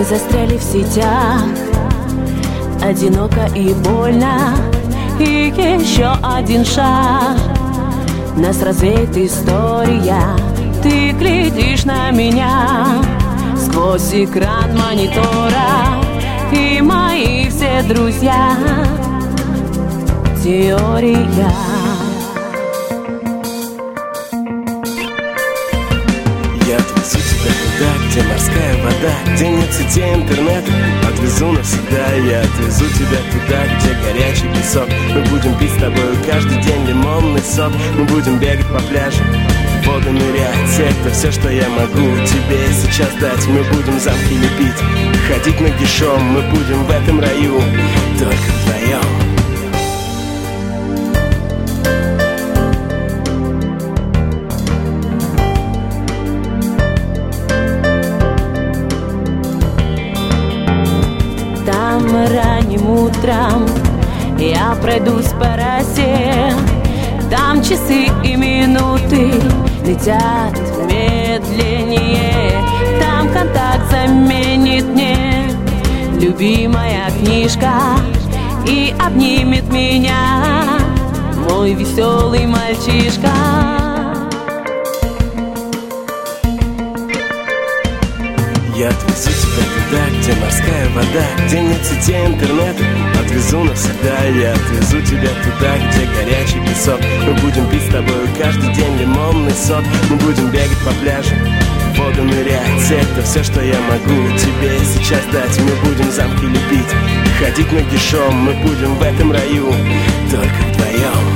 застряли в сетях, одиноко и больно. И еще один шаг, нас развеет история. Ты глядишь на меня сквозь экран монитора, и мои все друзья — теория. Я отвезу тебя туда, где морская вода, где нет сети интернета. Отвезу навсегда, я отвезу тебя туда, где горячий песок. Мы будем пить с тобой каждый день лимонный сок. Мы будем бегать по пляжу, в воду нырять. Это все, что я могу тебе сейчас дать. Мы будем замки лепить, ходить нагишом. Мы будем в этом раю только вдвоем. Ранним утром я пройдусь по росе, там часы и минуты летят медленнее. Там контакт заменит мне любимая книжка и обнимет меня мой веселый мальчишка. Я отвезу тебя туда, где морская вода, где нет сети интернета. Отвезу навсегда, я отвезу тебя туда, где горячий песок. Мы будем пить с тобой каждый день лимонный сок. Мы будем бегать по пляжу, в воду нырять. Это все, что я могу тебе сейчас дать. Мы будем замки лепить, ходить нагишом. Мы будем в этом раю только вдвоем.